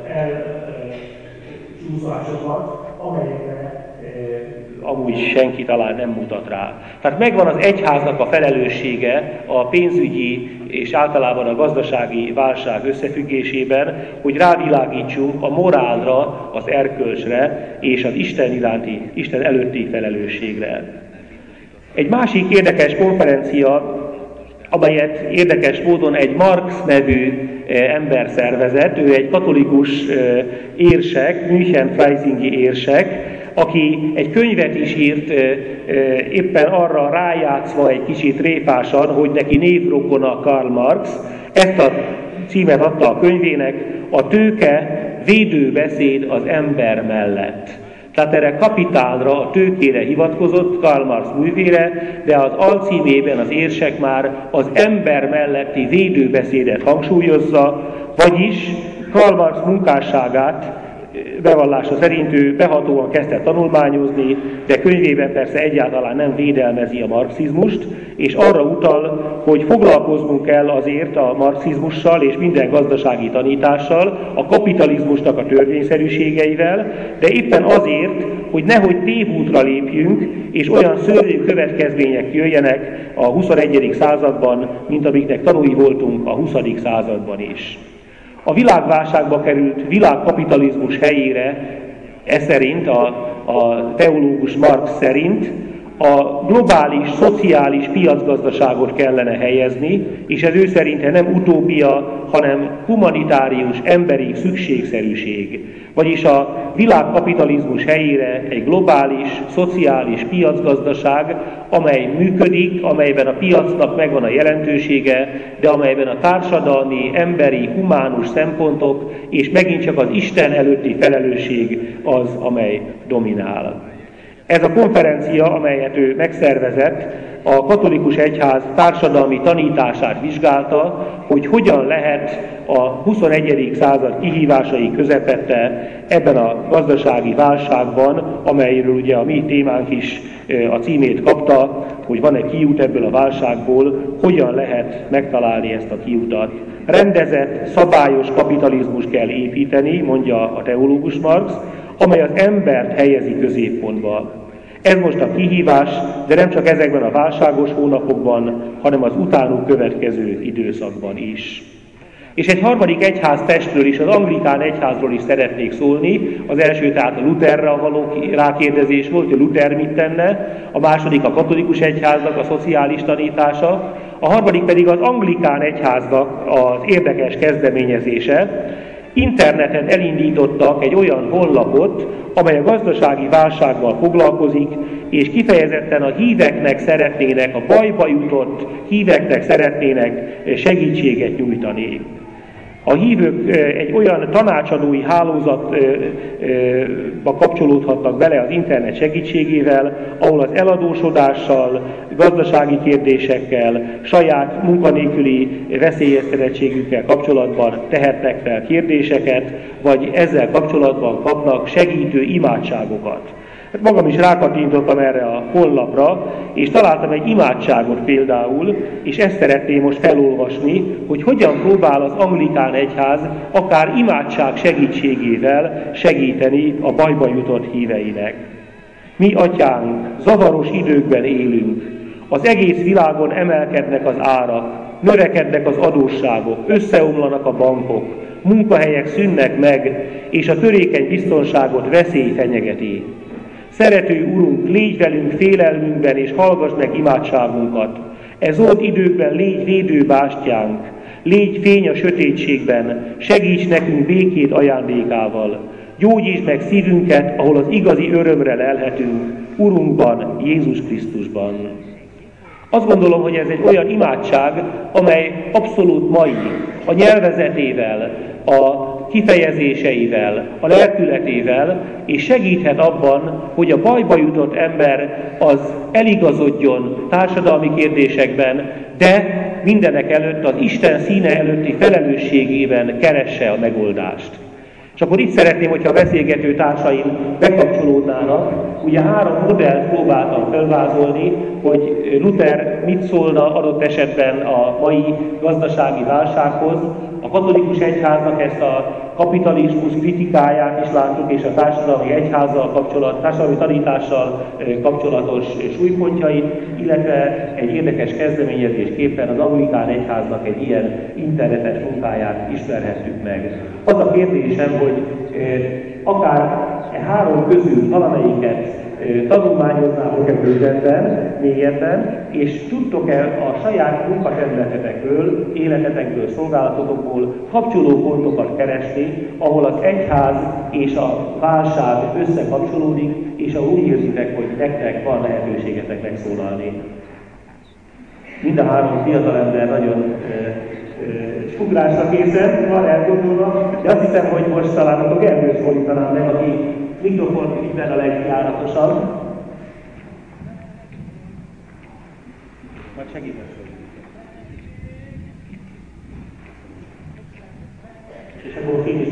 elcsúszásokat, amelyekre amúgy senki talán nem mutat rá. Tehát megvan az egyháznak a felelőssége a pénzügyi és általában a gazdasági válság összefüggésében, hogy rávilágítsunk a morálra, az erkölcsre és az Isten iránti, Isten előtti felelősségre. Egy másik érdekes konferencia, amelyet érdekes módon egy Marx nevű ember szervezett, ő egy katolikus érsek, München-Freisingi érsek, aki egy könyvet is írt, éppen arra rájátszva egy kicsit tréfásan, hogy neki névrokona Karl Marx. Ezt a címet adta a könyvének, a tőke védőbeszéd az ember mellett. Tehát erre kapitálra, a tőkére hivatkozott, Karl Marx művére, de az alcímében az érsek már az ember melletti védőbeszédet hangsúlyozza, vagyis Karl Marx munkásságát bevallása szerint ő behatóan kezdte tanulmányozni, de könyvében persze egyáltalán nem védelmezi a marxizmust, és arra utal, hogy foglalkoznunk kell azért a marxizmussal és minden gazdasági tanítással, a kapitalizmusnak a törvényszerűségeivel, de éppen azért, hogy nehogy tévútra lépjünk, és olyan szörnyű következmények jöjjenek a huszonegyedik században, mint amiknek tanúi voltunk a huszadik században is. A világválságba került világkapitalizmus helyére, e szerint, a, a teológus Marx szerint a globális, szociális piacgazdaságot kellene helyezni, és ez ő szerinte nem utópia, hanem humanitárius, emberi szükségszerűség. Vagyis a világkapitalizmus helyére egy globális, szociális piacgazdaság, amely működik, amelyben a piacnak megvan a jelentősége, de amelyben a társadalmi, emberi, humánus szempontok, és megint csak az Isten előtti felelősség az, amely dominál. Ez a konferencia, amelyet ő megszervezett, a katolikus egyház társadalmi tanítását vizsgálta, hogy hogyan lehet a huszonegyedik század kihívásai közepette ebben a gazdasági válságban, amelyről ugye a mi témánk is a címét kapta, hogy van egy kiút ebből a válságból, hogyan lehet megtalálni ezt a kiutat. Rendezett, szabályos kapitalizmus kell építeni, mondja a teológus Marx, amely az embert helyezi középpontba. Ez most a kihívás, de nem csak ezekben a válságos hónapokban, hanem az utánuk következő időszakban is. És egy harmadik egyháztestről is, az anglikán egyházról is szeretnék szólni. Az első tehát a Lutherra való rákérdezés volt, hogy Luther mit tenne, a második a katolikus egyháznak a szociális tanítása, a harmadik pedig az anglikán egyháznak az érdekes kezdeményezése. Interneten elindítottak egy olyan honlapot, amely a gazdasági válsággal foglalkozik, és kifejezetten a híveknek szeretnének, a bajba jutott híveknek szeretnének segítséget nyújtani. A hívők egy olyan tanácsadói hálózatba kapcsolódhatnak bele az internet segítségével, ahol az eladósodással, gazdasági kérdésekkel, saját munkanélküli veszélyeztetettségükkel kapcsolatban tehetnek fel kérdéseket, vagy ezzel kapcsolatban kapnak segítő imádságokat. Hát magam is rákattintottam erre a honlapra, és találtam egy imádságot például, és ezt szeretném most felolvasni, hogy hogyan próbál az anglikán egyház akár imádság segítségével segíteni a bajba jutott híveinek. Mi, atyánk, zavaros időkben élünk, az egész világon emelkednek az árak, növekednek az adósságok, összeomlanak a bankok, munkahelyek szűnnek meg, és a törékeny biztonságot veszély fenyegeti. Szerető Urunk, légy velünk félelmünkben, és hallgass meg imádságunkat. E zord időkben légy védőbástyánk, légy fény a sötétségben, segíts nekünk békét ajándékával. Gyógyítsd meg szívünket, ahol az igazi örömre lelhetünk, Urunkban, Jézus Krisztusban. Azt gondolom, hogy ez egy olyan imádság, amely abszolút mai, a nyelvezetével, a kifejezéseivel, a lelkületével, és segíthet abban, hogy a bajba jutott ember az eligazodjon társadalmi kérdésekben, de mindenek előtt az Isten színe előtti felelősségében keresse a megoldást. És akkor itt szeretném, hogyha a beszélgető társaim bekapcsolódnának. Ugye három modellt próbáltam felvázolni, hogy Luther mit szólna adott esetben a mai gazdasági válsághoz. A katolikus egyháznak ezt a kapitalizmus kritikáját is láttuk, és a társadalmi egyházzal kapcsolat, társadalmi tanítással kapcsolatos súlypontjait, illetve egy érdekes kezdeményezésképpen az anglikán egyháznak egy ilyen internetes munkáját ismerhettük meg. Az a kérdésem, hogy akár e három közül valamelyiket tanulmányoznátok-e bővebben, mélyebben, és tudtok-e a saját munkaterületetekről, életetekből, szolgálatotokból kapcsoló pontokat keresni, ahol az egyház és a válság összekapcsolódik, és ahol úgy érzitek, hogy nektek van lehetőségetek megszólalni. Mind a három fiatalember nagyon ugrásra készen van elgondolva, de azt hiszem, hogy most talán a Gergőt fordítanám meg, aki mikrofon ügyben a legjáratosabb. Majd segítek. És akkor én is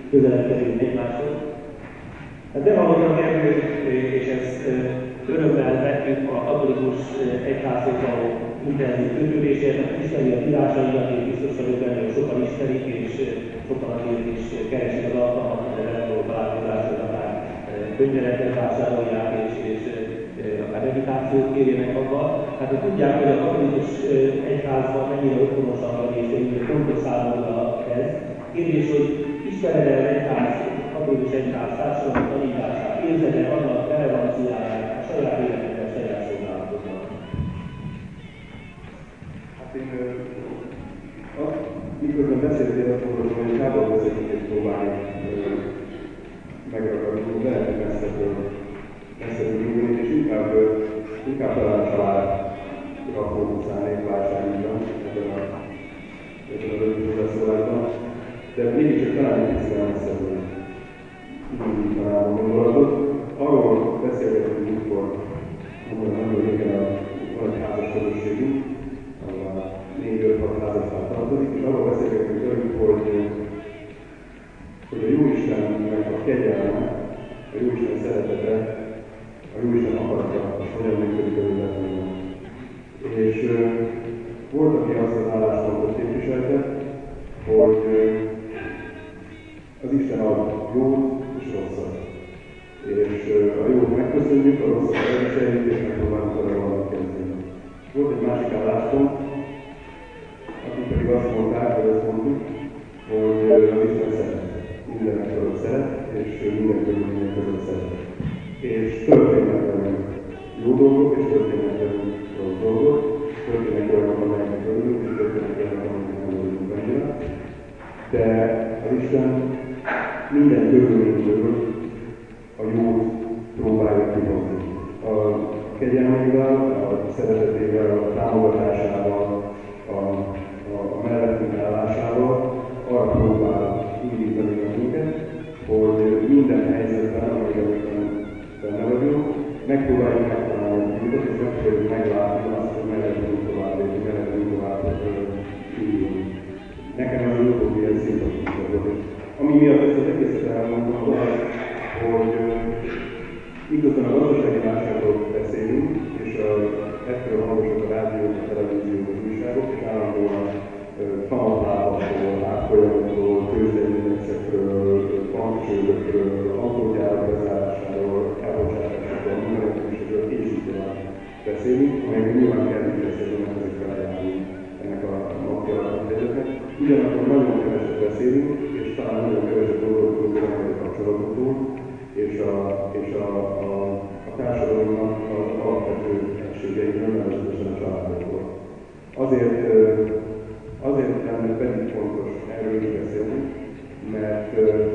közelebb kerülni egymáshoz. Hát bevallottam Gergőt, és ezt örömmel vettük a katolikus egyházhoz való intenzív kötődésért, mert ismeri a írásaidat, és biztos vagyok benne, hogy sokan ismerik, és sokan azért is keresik az alkalmat, hogy a való találkozáshoz akár könyvereket vásárolják, és, és akár meditációt kérjenek abban. Hát hogy tudják, hogy a katolikus egyházban mennyire otthonosan van, és mennyire fontos számomra ez. Kérdés, hogy ismered-e az egyház, a katolikus egyház társadalmi tanítását, érzed-e annak relevanciáját a saját életedben, saját szolgálatodban? Hát én azt, miközben beszéltél, azt mondom, hogy inkább beszélgetést próbálni megragadni, lehet, hogy messzebből messzebből indulni, és inkább, inkább talán a családra fókuszálnék válságügyben ebben a rövid hozzászólásban, de mégiscsak talán egy picit messzebből indítanám a gondolatot. Arról beszélgetünk, amikor nagyon régen van egy házas közösségünk, ahol négy-öt-hat házaspár tartozik, és arról beszélgetünk tőlük, hogy hogy a Jóistennek a kegyelme, a Jóisten szeretete, a Jóisten akarata, az hogyan működik az életünkben. És uh, volt, aki azt az álláspontot képviselte, hogy uh, az Isten ad jót és rosszat. És uh, a jót megköszönjük, a rosszat elviseljük, és megpróbálunk arra valamit kezdeni. Volt egy másik álláspont, akik pedig azt mondták, hogy azt mondtuk, hogy uh, az Isten szeret. Mindenek között szeret, és minden körülmények között szeret. És történnek velünk jó dolgok, és történnek velünk rossz dolgok, történnek olyanok, amelyeknek örülünk, és történnek olyanok, amelyeknek nem örülünk annyira. De az Isten minden körülményből a jót próbálja kihozni. A kegyelmével, a szeretetével, a támogatásával, a, a, a mellettünk állásával arra próbál indítani bennünket, hogy minden helyzetben, amiben benne vagyunk, megpróbáljuk megtalálni a bűnöt, és megpróbáljuk meglátni azt, hogy merre tudunk tovább lépni, merre tudunk tovább indulni. Nekem az utóbbi ilyen szimpatikus volt. Ami miatt ezt az egészet elmondtam, az, hogy miközben a gazdasági válságról beszélünk, és ettől hallgassuk a rádiót, a televíziót, az újságok, és állandóan kamatlábakról, átfolyamokról, tőzsdeindexekről, bankcsődökről, autógyárak bezárásáról, elbocsátásokról, mindenekről, és így tovább beszélünk, amelyek nyilván kell is beszélni, mert ezekkel eljárunk ennek a napi alaphelyzetnek. Ugyanakkor nagyon keveset beszélünk, és talán nagyon keveset gondolkodunk a nemzeti kapcsolatokról, és a, és a, a, a társadalomnak az alapvető egységeiről, nevezetesen a családokról. Azért Azért lenne pedig fontos erről is beszélni, mert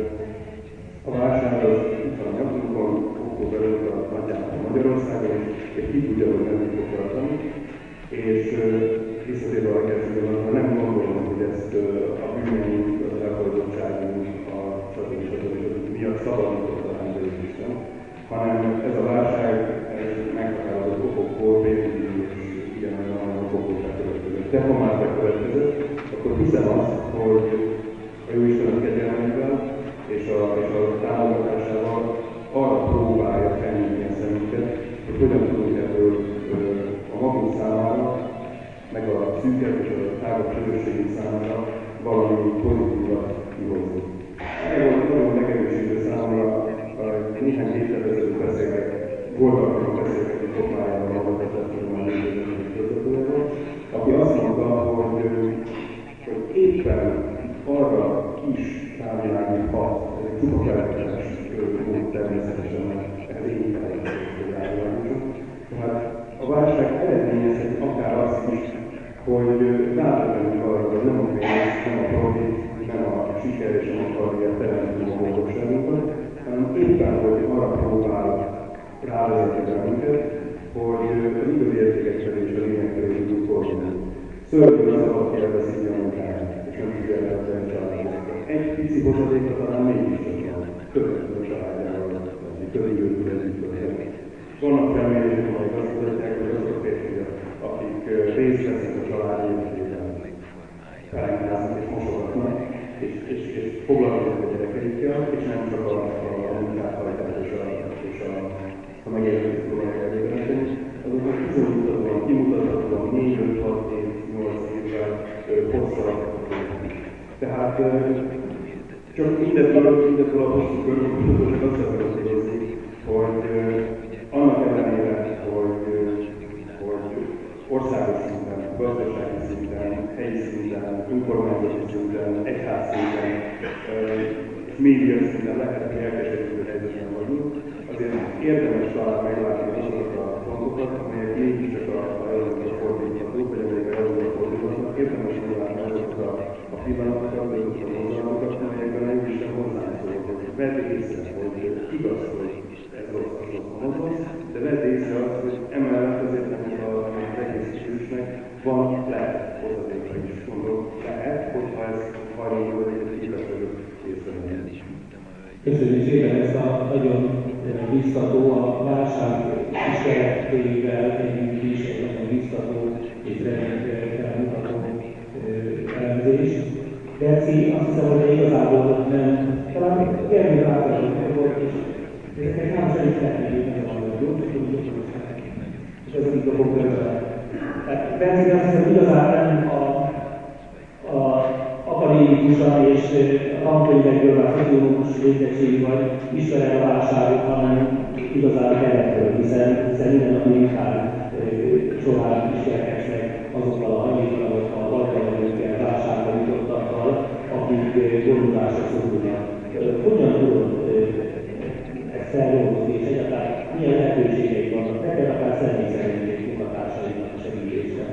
a válság az itt van a nyakunkon, október óta nagyjából Magyarországon, és ki tudja, hogy nem fog tartani. És visszatérve a kezdőben, nem gondolom, hogy ezt a bűneink, az elfogyadottságunk, a stb. stb. Miatt szabadított a rendőrök Isten, hanem ez a válság meghatározott okokból, pénzügyi és ugyanolyan olyan okokból bekövetkezett. De ha már bekövetkezett, akkor hiszem azt, hogy a Jóisten kegyelmével és a, és a támogatásával arra próbálja felnyitni a szemünket, hogy hogyan tudunk ebből a magunk számára, meg a szűkebb és a tágabb közösségünk számára valami pozitívat kihozni. Ez nagyon megerősítő számomra, néhány héttel ezelőtt beszélek, Goldarról beszélgetni Kopmájával, a hallgatástudományi intézetek közvetőjével, aki azt mondta, hogy, hogy éppen arra is rávilágíthat, ez egy csupa felvetés mód természetesen, ez én felvetés, hogy rávilágítsuk. Tehát a válság eredményezheti akár azt is, hogy rádöbbentünk arra, hogy nem a pénz, nem a profit, nem a siker és nem a karrier teremtünk a boldogságunkat, hanem éppen, hogy arra próbál rávezetni bennünket, hogy az igazi értékek felé és a lényeg felé tudunk fordulni. Szörnyű az, aki elveszíti a munkáját, és nem tudja elvenni a családját. Egy pici hozadéka talán mégis van, következő a családjával, körülbelül tud együtt történni. Vannak felmérések, amelyek azt mutatják, hogy azok a férfiak, akik részt vesznek a család életében, felengáznak és mosogatnak, és, és, és foglalkoznak a gyerekekkel, érdekeikkel, és nem csak a, a munkáfajtát és a, és a, a megérkezést próbálják elővenni, azoknak bizonyíthatóan, kimutathatóan négy, öt, hat, nyolc évvel hosszabb. Tehát csak mindebből, mindebből a hosszú körülményekből csak azt akarom kérdezni, hogy annak ellenére, hogy, hogy országos szinten, gazdasági szinten, helyi szinten, önkormányzati szinten, egyház szinten, média szinten lehet, hogy elkeserítő helyzetben vagyunk, azért érdemes talán meglátni azokat a pontokat, amelyek mégiscsak a Európa fordíthatók, vagy amelyek a Európa fordíthatók, érdemes meglátni azokat a, a pillanatokat, vagy azokat a mozdulatokat, amelyekben a Jóisten hozzánk szól, hogy vedd észre, hogy igaz, hogy ez rossz, az rossz mondom, de vedd észre azt, hogy emellett azért ennek az egész kérdésnek van lehet hozadéka is, mondom, lehet, hogyha ez hajlandó, hogy egy képes vagyok észrevenni. Köszönjük szépen ezt a nagyon biztató, a válság ismereteivel együtt is egy nagyon biztató és reményekkel mutató elemzés. Berci, azt hiszem, hogy igazából nem, talán kérdés általában volt, és ezeket nem sem is lehetnék, hogy nem vagyok, és ez így dobok közben. Tehát Berci, azt hiszem, igazán nem a, a akadémikusan és a tankönyvekből a szociológus végzettségi vagy ismeret a válságot, hanem igazán keretről, hiszen, hiszen minden nap munkán során ismerkedsz meg azokkal a hajléktalanokkal, alkalmazókkel, válságban jutottakkal, akik gondozásra szorulnak. Hogyan tudod ezt feldolgozni, és egyáltalán milyen lehetőségeik vannak neked, akár személy szerint munkatársainak a segítésre?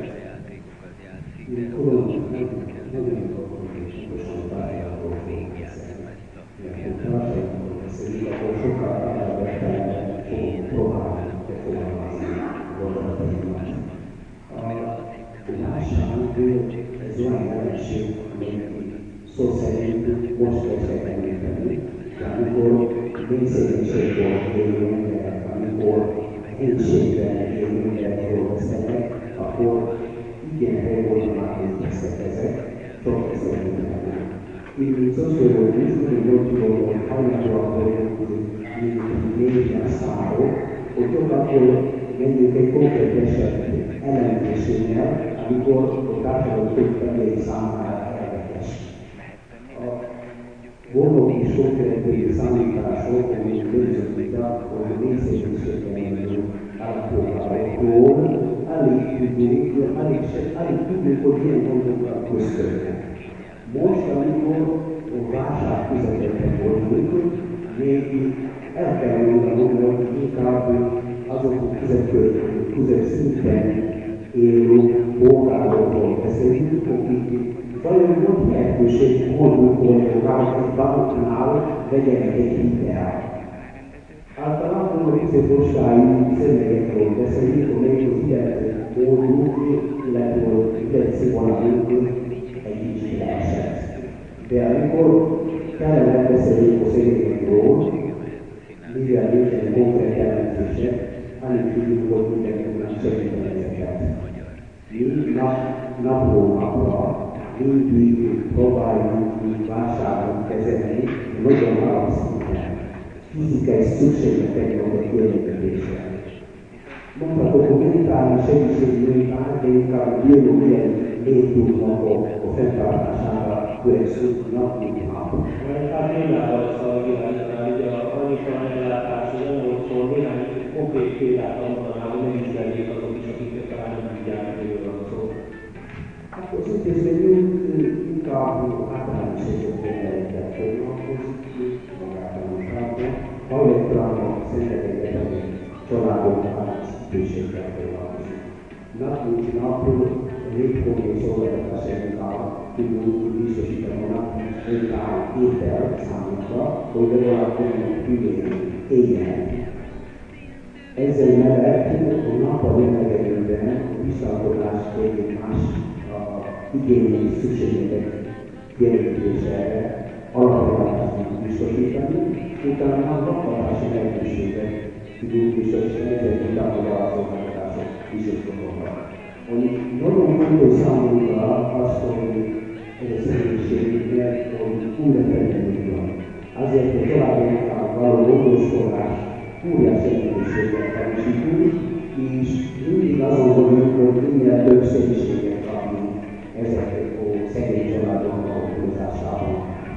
Akkor sokkal elvetlenül fogunk próbálni fogalmazni gondolataimat. A válság ez olyan jelenség, ami szó szerint most kezdett elérni, de amikor mélyszegénységből élő emberek, amikor hegységben élő emberekről beszélnek, akkor igen régóta már léteztek ezek, sok ezek Így szociológus, úgy tudom, hogy hajlandóan dolgozni, mint négy számok, hogy ott akkor menjünk egy konkrét eset elemzésénél, amikor a társadalom több emlék számára érdekes. A gondok és konkrét számítások, amik közöttek, hogy a négyszerűségben állampolgárokról elég tudjuk, elég tudjuk, hogy milyen gondokat köztönnek. Most, amikor a válság közepén voltunk, még el kell mondanom, hogy inkább azok a közepszinten élő polgárokról beszélünk, akik vajon ott lehetőség fordulni a banknál vegyenek egy hitelt. Általában a középosztályi személyekről beszélünk, amelyek az ilyen módú, illetve ügyetszívonalunk egy kicsit leesett. De amikor kellene beszéljük a szegényekről, mivel nincsen konkrét elemzése, annyit tudjuk, hogy mindenki nem segíteni ezeket. Mi nap, napról napra mindig próbáljuk válságot kezelni, nagyon alapszinten. Fizikai szükségleteknek a kielégítésre. Mondhatok, hogy mentális segítségnyújtás, de inkább biológiai létünknek a fenntartására törekszünk nap, mint nap. Hát én látom ezt a világítani, hogy a annyikan ellátás, hogy nem volt szól, néhány konkrét példát mondanám, hogy nem ismerjék azok is, akiket talán nem tudják, hogy jól van szó. Hát az intézményünk inkább általános segítségekkel foglalkozik, magátlanságban, hajléktalanok, szenvedélyek, családok átszítőséggel foglalkozik. Nap mint nap létfogló szolgáltatásainkkal tudunk biztosítani a munkán étel számunkra, hogy legalább mondjuk ügyén éljen. Ezzel mellett a nappal önmegedőben a visszaadódás végén más igényi szükségletek kielégítésére alapjáratot biztosítani, utána a lakhatási lehetőséget tudunk biztosítani, ezek utána a szolgáltatások biztosítókat. Ami nagyon fontos számunkra az, hogy ez a személyiségünknek, hogy újra felmerül van. Azért a családoknak való gondoskodás óriási lehetőséget tanúsítunk, és mindig azon vagyunk, hogy minél több segítséget kapunk ezek a szegény családok alkalmazásában.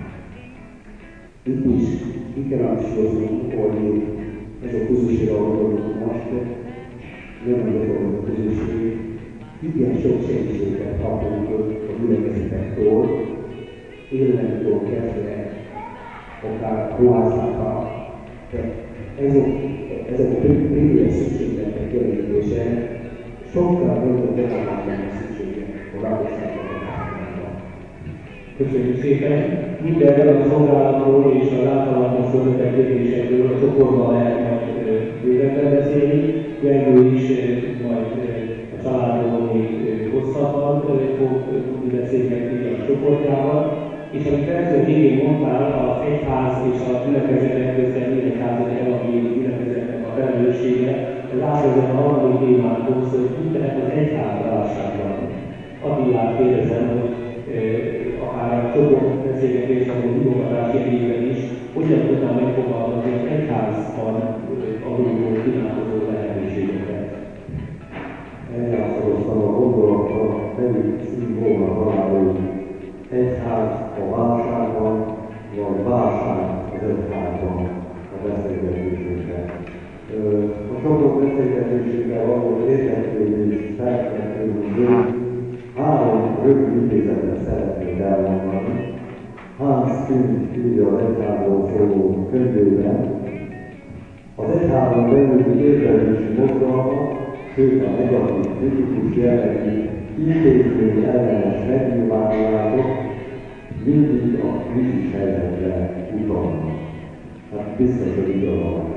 Itt is ki kell hangsúlyoznunk, hogy ez a közösség, ahol vagyunk most, nem nagyobb a közösség, igen sok segítséget kapunk a gyülekezetektől, élelemmel kezdve, akár ruházatok, ezek, ezek a privileg szükségletek jelentése sokkal nagyobb bevallásának szüksége a lakosságnak a társadalomban. Köszönjük szépen! Mindenről a szolgálatról és az általános fölöttek kérdésekről a csoportban lehet majd bővebben beszélni. Gergő is majd a családról még hosszabban fog tudni beszélgetni a csoportjával. És amit először végén mondtál, az egyház és a gyülekezetek közben egyházat evangéliumi gyülekezetnek a felelőssége, ez átvezet a harmadik témánkhoz, hogy úgy lehet az egyház válságban. Attilát kérdezem, hogy e, akár a csoport beszélgetés, vagy a hívogatási egyében is, hogyan tudnám megfogalmazni az egyházban adódó kínálkozó lehetőségeket. Eljászoloztam a gondolatot, pedig szívóna találunk. Egyház a válságban, vagy válság az egyházban a beszélgetésünkben. A csoport beszélgetésünkben való érdeklődés felkeltőnkből három rövid idézetet szeretnék elmondani. Hans Kühn írja az egyházról szóló könyvében. Az egyházon belüli érdeklődési mozgalmak, sőt a negatív, kritikus jellegű intézmény ellenes megnyilvánulások mindig a krízis helyzetre utalnak. Hát biztos, hogy igazam van.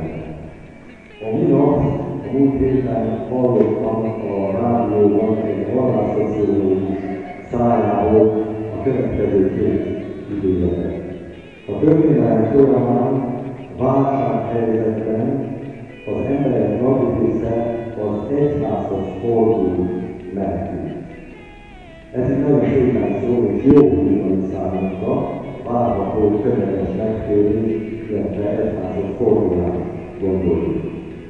A minap, a múlt héten hallottam a rádióban egy vallásszociológus szájából a következő két idézetet. A történelem folyamán válsághelyzetben az emberek nagy része az egyházhoz fordul menekül. Ez egy nagyon szépen szó, és jó húzani számunkra, várható tömeges megtérés, illetve egyházhoz fordulás gondoljuk.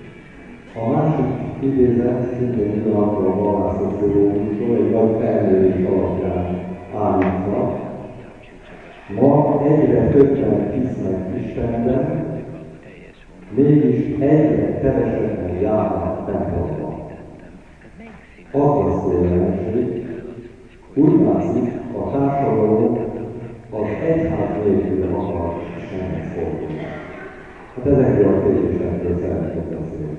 A másik idézet szintén ugyanakkor a vallásszociológusról egy nagy felmérés alapján állítva. Ma egyre többen hisznek Istenben, mégis egyre kevesebben járnak templomba. Aggasztó jelenség, úgy látszik, a társadalom az egyház nélkül akar Istenhez fordulni. Hát ezekről a kérdésekről szeretnék beszélni.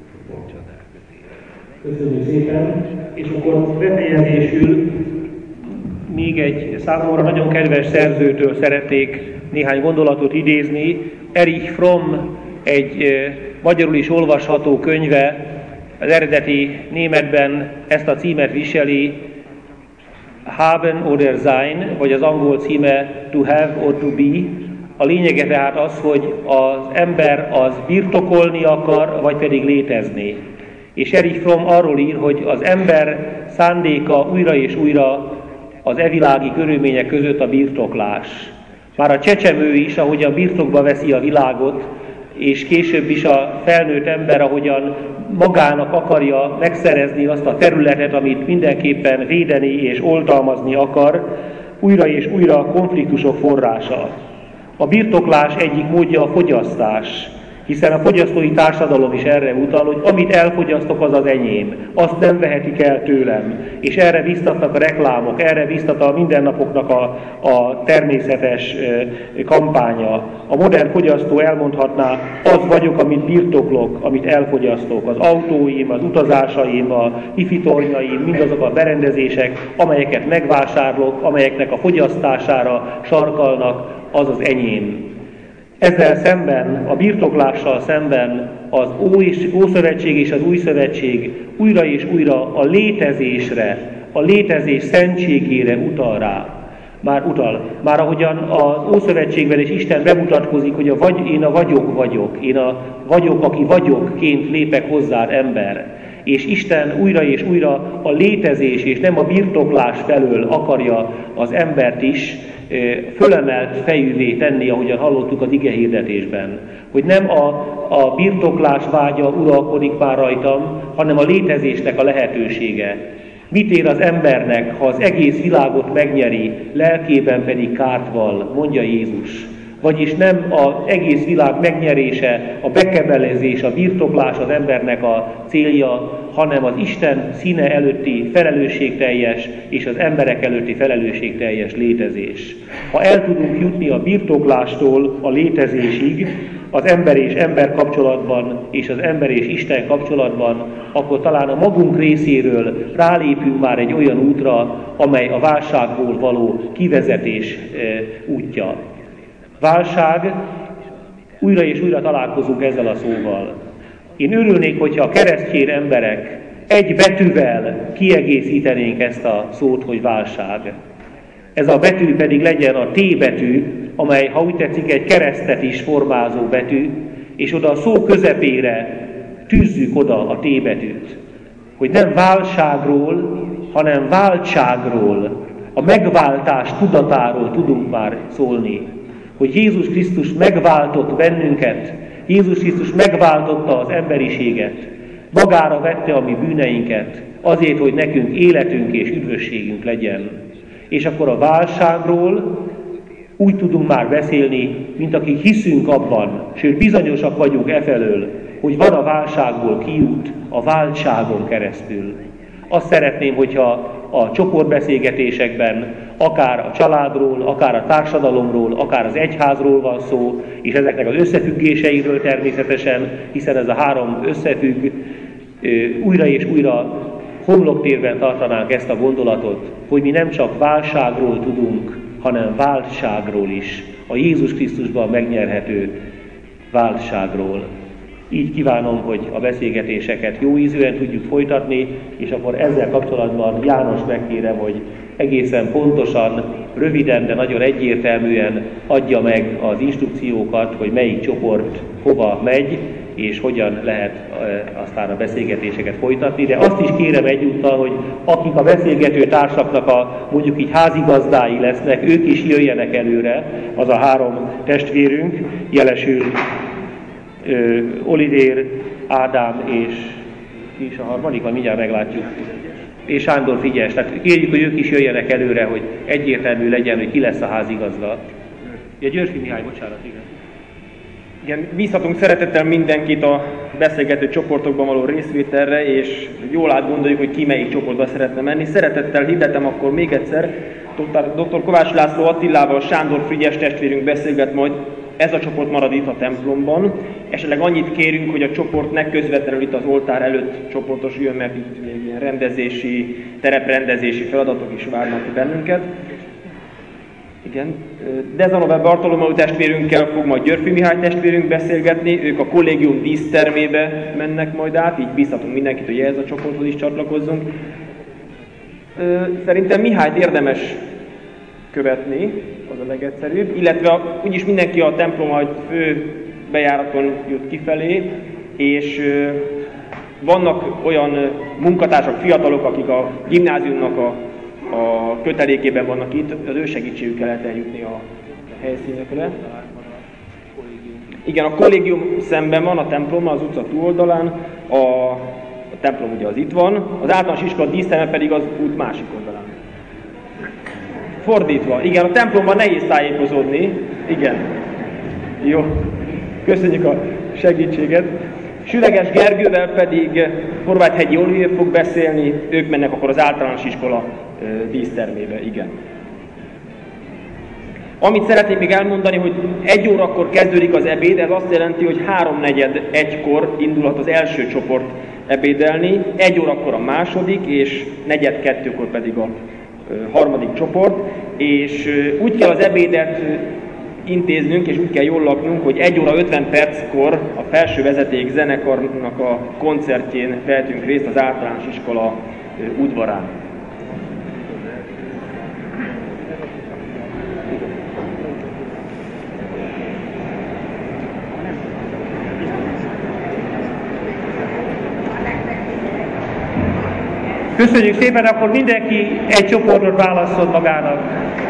Köszönjük szépen! És akkor befejezésül még egy számomra nagyon kedves szerzőtől szeretnék néhány gondolatot idézni. Erich Fromm egy magyarul is olvasható könyve, az eredeti németben ezt a címet viseli, Haben oder Sein, vagy az angol címe To Have or To Be. A lényege tehát az, hogy az ember az birtokolni akar, vagy pedig létezni. És Erich Fromm arról ír, hogy az ember szándéka újra és újra az evilági körülmények között a birtoklás. Már a csecsemő is, ahogyan birtokba veszi a világot, és később is a felnőtt ember, ahogyan magának akarja megszerezni azt a területet, amit mindenképpen védeni és oltalmazni akar, újra és újra a konfliktusok forrása. A birtoklás egyik módja a fogyasztás, hiszen a fogyasztói társadalom is erre utal, hogy amit elfogyasztok, az az enyém, azt nem vehetik el tőlem, és erre biztatnak a reklámok, erre biztat a mindennapoknak a, a természetes kampánya. A modern fogyasztó elmondhatná, az vagyok, amit birtoklok, amit elfogyasztok, az autóim, az utazásaim, a hifitornyaim, mindazok a berendezések, amelyeket megvásárlok, amelyeknek a fogyasztására sarkalnak, az az enyém. Ezzel szemben, a birtoklással szemben az Ószövetség és az Új Szövetség újra és újra a létezésre, a létezés szentségére utal rá. Már utal. Már ahogyan az Ószövetségben is Isten bemutatkozik, hogy a vagy, én a vagyok vagyok, én a vagyok, aki vagyokként lépek hozzád, ember. És Isten újra és újra a létezés és nem a birtoklás felől akarja az embert is fölemelt fejűvé tenni, ahogyan hallottuk az ige hirdetésben. Hogy nem a, a birtoklás vágya uralkodik már rajtam, hanem a létezésnek a lehetősége. Mit ér az embernek, ha az egész világot megnyeri, lelkében pedig kárt val, mondja Jézus. Vagyis nem az egész világ megnyerése, a bekebelezés, a birtoklás az embernek a célja, hanem az Isten színe előtti felelősségteljes és az emberek előtti felelősségteljes létezés. Ha el tudunk jutni a birtoklástól a létezésig, az ember és ember kapcsolatban és az ember és Isten kapcsolatban, akkor talán a magunk részéről rálépünk már egy olyan útra, amely a válságból való kivezetés útja. Válság, újra és újra találkozunk ezzel a szóval. Én örülnék, hogyha a keresztény emberek egy betűvel kiegészítenénk ezt a szót, hogy válság. Ez a betű pedig legyen a T betű, amely, ha úgy tetszik, egy keresztet is formázó betű, és oda a szó közepére tűzzük oda a T betűt. Hogy nem válságról, hanem váltságról, a megváltás tudatáról tudunk már szólni. Hogy Jézus Krisztus megváltott bennünket, Jézus Krisztus megváltotta az emberiséget, magára vette a mi bűneinket, azért, hogy nekünk életünk és üdvösségünk legyen. És akkor a válságról úgy tudunk már beszélni, mint akik hiszünk abban, sőt bizonyosak vagyunk e felől, hogy van a válságból kiút a váltságon keresztül. Azt szeretném, hogyha a csoportbeszélgetésekben akár a családról, akár a társadalomról, akár az egyházról van szó, és ezeknek az összefüggéseiről természetesen, hiszen ez a három összefügg, újra és újra homloktérben tartanánk ezt a gondolatot, hogy mi nem csak válságról tudunk, hanem váltságról is, a Jézus Krisztusban megnyerhető váltságról. Így kívánom, hogy a beszélgetéseket jó ízűen tudjuk folytatni, és akkor ezzel kapcsolatban János megkérem, hogy egészen pontosan, röviden, de nagyon egyértelműen adja meg az instrukciókat, hogy melyik csoport hova megy, és hogyan lehet e, aztán a beszélgetéseket folytatni. De azt is kérem egyúttal, hogy akik a beszélgető társaknak a mondjuk így házigazdái lesznek, ők is jöjjenek előre, az a három testvérünk, jelesül ö, Olivér, Ádám és ki is a harmadik, vagy mindjárt meglátjuk. És Sándor Frigyes. Tehát kérjük, hogy ők is jöjjenek előre, hogy egyértelmű legyen, hogy ki lesz a házigazda. Ja, Györfi Mihály, bocsánat, igen. Igen, bízhatunk szeretettel mindenkit a beszélgető csoportokban való részvételre, és jól átgondoljuk, hogy ki melyik csoportba szeretne menni. Szeretettel hirdetem akkor még egyszer, doktor Kovács László Attilával Sándor Frigyes testvérünk beszélget majd, ez a csoport marad itt a templomban. Esetleg annyit kérünk, hogy a csoport ne közvetlenül itt az oltár előtt csoportosuljon, mert itt még ilyen rendezési, tereprendezési feladatok is várnak bennünket. Igen. Dezanové Bartolomeu testvérünkkel fog majd Györfi Mihály testvérünk beszélgetni, ők a kollégium dísztermébe mennek majd át, így bíztatunk mindenkit, hogy ehhez a csoporthoz is csatlakozzunk. Szerintem Mihályt érdemes követni, az a legegyszerűbb, illetve úgyis mindenki a templom majd fő bejáraton jut kifelé, és vannak olyan munkatársak, fiatalok, akik a gimnáziumnak a a kötelékében vannak itt, az ő segítségükkel lehet eljutni a helyszínekre. Igen, a kollégium szemben van, a templom az utca túloldalán, a, a templom ugye az itt van, az általános iskola díszterme pedig az út másik oldalán. Fordítva, igen, a templomban nehéz tájékozódni, igen. Jó, köszönjük a segítséget. Süleges Gergővel pedig Horváthegyi Olivér fog beszélni, ők mennek akkor az általános iskola dísztermébe, igen. Amit szeretnék még elmondani, hogy egy órakor kezdődik az ebéd, ez azt jelenti, hogy háromnegyed egykor indulhat az első csoport ebédelni, egy órakor a második, és negyed kettőkor pedig a harmadik csoport, és úgy kell az ebédet intéznünk, és úgy kell jól laknunk, hogy egy óra ötven perckor a felső vezeték zenekarnak a koncertjén vehetünk részt az általános iskola udvarán. Köszönjük szépen, akkor mindenki egy csoportot válasszon magának.